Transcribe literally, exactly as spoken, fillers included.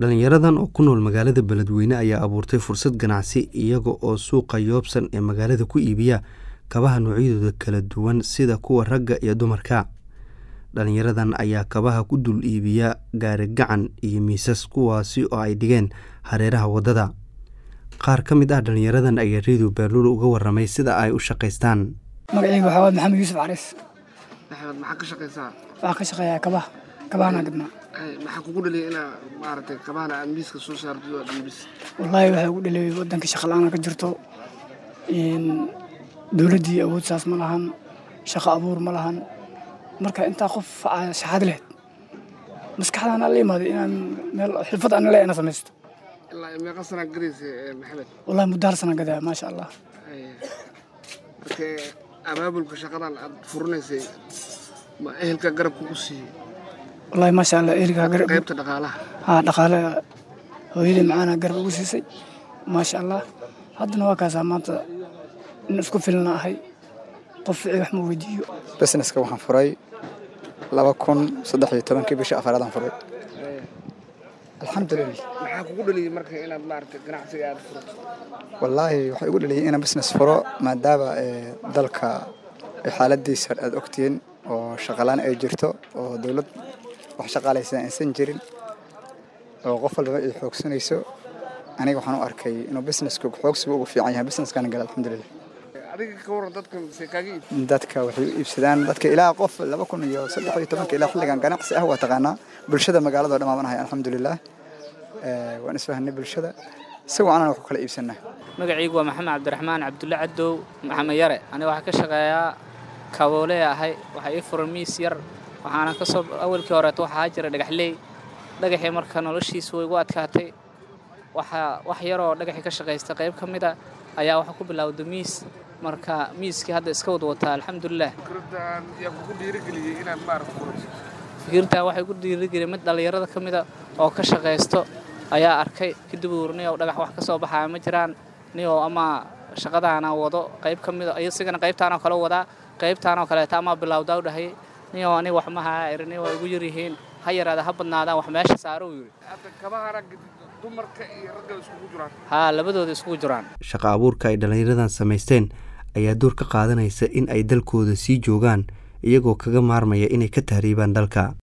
dhalinyaradan oo ku nool magaalada Beledweyne ayaa abuurtay fursad ganacsi iyaga oo suuqa yoobsan ee magaalada ku iibiya kabaha noocyadooda kala duwan sida kuwa ragga iyo dumarka. Dhalinyaradan ayaa kabaha ku dul iibiya gaari gacan iyo miisas kuwaasi oo ay dhigeen hareeraha wadada. Qaar ka mid ah dhalinyaradan ayaa Radio Baaluul uga warramay sida ay u shaqeystaan. Magacaygu waxa waa Maxamed Yuusuf Caris. Maxamed maxaa ka shaqeysaa? Waxaan ka shaqeeyaa kabaha. Kabahana gadnaa. Maxaa kugu dhaliyay inaad maaragtay kabahana aad miiska soo saarto oo dhiibis? Wallahi waxa ugu dhaliyay wadanka shaqo la'aan ka jirto. In dawladii awood saas ma lahan, shaqo abuur ma lahan. Marka inta qof shaqad leh maskaxdana la yimaado inaan meel xirfad aan leeyahay samaysto. ilaa meeqa sana gareysay Maxamed? Wallahi muddo sana gadaa ma sha Allah. Marka abaabulka shaqadan aad furnaysay ma ehelka garab ku siiyay? والله ما شاء الله إيرجع قرب قيمة دقالة ها دقالة هو اللي معانا قرب وسيسي ما شاء الله هذا نواك زمان نسكو فيلنا هاي طفعي وحمو فيديو بس نسكو وحن فراي لا بكون صدق يتبان كيف يشاء فرادان فراي الحمد لله maxaa kugu dhaliyay marka inaad maartay ganacsiga aad furto? والله waxa igu dhaliyay inaan business furo maadaama dalka xaaladiisa aad ogtiin oo shaqalaan ay jirto oo dawlad wax shaqaalaysan aysan jirin oo qof walba ay xoogsanayso aniga waxaan u arkay inuu businesska xoogsiga ugu fiican yahay businesskan gal alxamdulillah. adiga ka waran dadka si kaaga iib dadka waxay iibsadaan dadka ilaa qof laba kun iyo saddex iyo toban ilaa xilligan ganacsi ah waa taqaana bulshada magaalada dhamaanahay alxamdulillah ee waan isfahanay bulshada si wacan wax kala iibsanaa. magacaygu waa Maxamed Cabdiraxmaan Cabdulla Cadow Maxamed Yare aniga waxa ka shaqeeyaa kaboole ahay waxa ii furan miis yar waxaana ka soo awalkii hore waxa jira dhagaxley dhagaxii marka noloshiisu way ugu adkaatay waxa wax yar oo dhagaxii ka shaqeystay qayb kamid ah ayaa waxa ku bilowday miis marka miiskii hadda iska wada wata alxamdulillah. fikraddan yaa kugu dhiirigeliyay inaad maar furto? fikirta waxay ku dhiirigeliyay mid dhalinyarada kamid ah oo ka shaqeysto ayaa arkay kadib uurnay oo dhagax wax ka soo baxay ma jiraan niyo ama shaqadaana wado qayb kamid ah ayagana qaybtaana kala wada qaybtaan oo kale taama bilowdaa u dhahay niyo ani wax ma haa irin way ugu yirihiin ha yaraada ha badnaadaan wax meesha saaro u yiri hadda kabaha rag dumarka iyo ragga isku jiraan ha labadooda isku jiraan. Shaqo abuurka ay dhalinyaradan sameysteen ayaa door ka qaadanaysa in ay dalkooda sii joogaan iyagoo kaga maarmaya inay ka tahriibaan dalka.